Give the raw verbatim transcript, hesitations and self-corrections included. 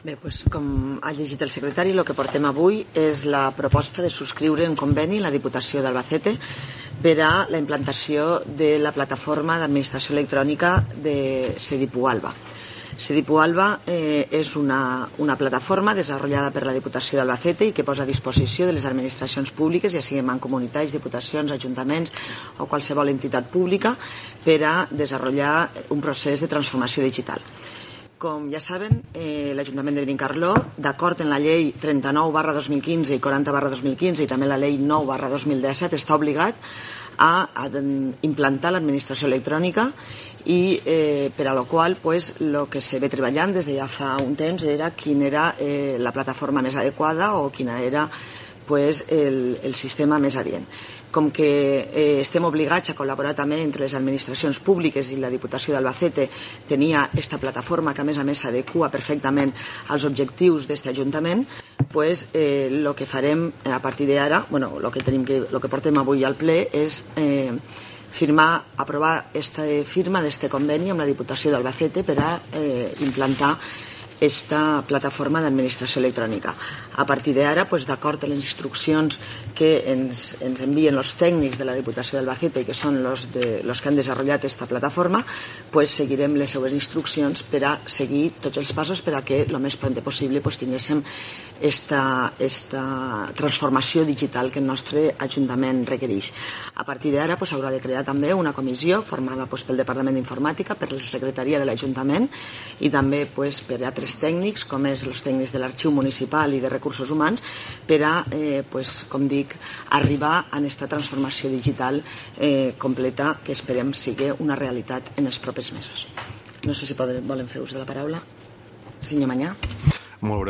Bé, doncs, com ha llegit el secretari, el que portem avui és la proposta de subscriure un conveni en la Diputació d'Albacete per a la implantació de la plataforma d'administració electrònica de Cedipu Alba. Cedipu Alba eh, és una, una plataforma desenvolupada per la Diputació d'Albacete i que posa a disposició de les administracions públiques, ja siguin mancomunitats, diputacions, ajuntaments o qualsevol entitat pública, per a desenvolupar un procés de transformació digital. Com ja saben, eh, l'Ajuntament de Benicarló, d'acord amb la llei trenta-nou barra dos mil quinze i quaranta barra dos mil quinze i també la llei nou barra dos mil disset, està obligat a, a implantar l'administració electrònica i eh, per a la qual pues, lo que se ve treballant des de ja fa un temps era quina era eh, la plataforma més adequada o quina era pues, el, el sistema més adient. Com que eh, estem obligats a col·laborar també entre les administracions públiques i la Diputació d'Albacete tenia aquesta plataforma que a més a més s'adequa perfectament als objectius d'aquest Ajuntament, pues, eh, lo que farem a partir d'ara, bueno, lo que tenim que, lo que portem avui al ple és eh, firmar, aprovar esta firma d'este conveni amb la Diputació d'Albacete per a eh, implantar esta plataforma d'administració electrònica. A partir d'ara, pues, d'acord amb les instruccions que ens, ens envien els tècnics de la Diputació d'Albacete i que són els de, los que han desenvolupat aquesta plataforma, pues, seguirem les seues instruccions per a seguir tots els passos per a que el més pront possible pues, tinguéssim esta, esta transformació digital que el nostre Ajuntament requereix. A partir d'ara pues, haurà de crear també una comissió formada pues, pel Departament d'Informàtica, per la Secretaria de l'Ajuntament i també pues, per altres tècnics, com és els tècnics de l'Arxiu Municipal i de Recursos Humans, per a, eh, pues, com dic, arribar a aquesta transformació digital eh, completa que esperem sigui una realitat en els propers mesos. No sé si poden, volen fer ús de la paraula. Senyor Manyà. Molt